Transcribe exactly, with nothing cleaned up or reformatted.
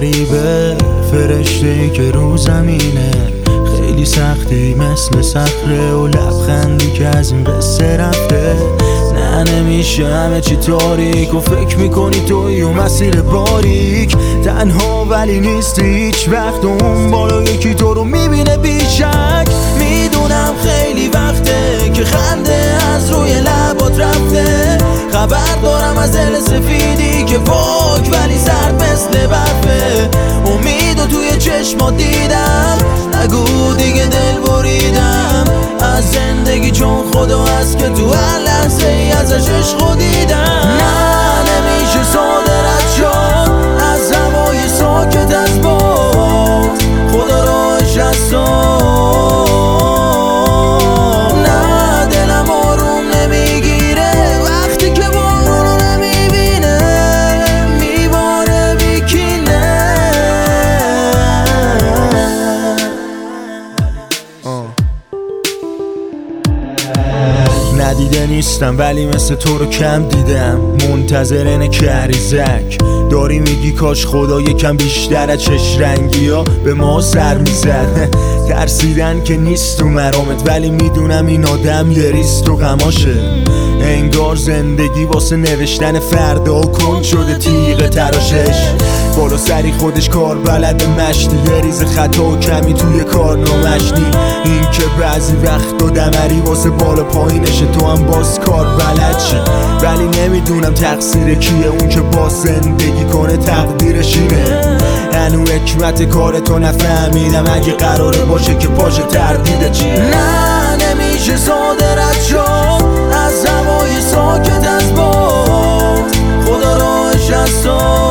غریبه، فرشته‌ای که رو زمینه، خیلی سختی مثل صخره و لبخندی که از این قصه رفته. نه نمیشه همه چی تاریک و فکر میکنی توی و مسیر باریک، تنها ولی نیستی هیچ وقت، اون بالا یکی تو رو میبینه بیشک. میدونم خیلی وقته که خنده از روی لبات رفته، خبر دارم از دل سفیدی که پاک ولی سرد مثل برفه. امیدو توی چشمات دیدم، نگو دیگه دل بریدم از زندگی، چون خدا هست که تو هر لحظه ای ازش عشقو دیدم. نه نمیشه ساده رد شد از هوای ساکت از باد، خدا راهش هست. نه دلم آروم نمیگیره وقتی که بارونو نمیبینه، میباره بیکینه. ندیده نیستم ولی مثل تو رو کم دیدم، منتظر اینه کهریزک داری میگی کاش خدا یکم بیشتر از چش رنگی ها به ما سر میزد. ترسیدن که نیست تو مرامت ولی میدونم این آدم یه ریست و غماشه. انگار زندگی واسه نوشتن فردا کن شده تیغ تراشش، بالا سری خودش کار بلد مشتی، یه ریز خطا و کمی توی کار نامشتی. این که بعضی وقت دمری واسه بالا پایینشه، تو هم باز کار بلد شی، ولی نمیدونم تقصیر کیه، اون که باز زندگی کنه تقدیرش اینه. هنو حکمت کار تو نفهمیدم، اگه قراره باشه که پاشه تردیده چیه. نه نمیشه ساده رد شد از هوای ساکت از باد، خدا راهش هست.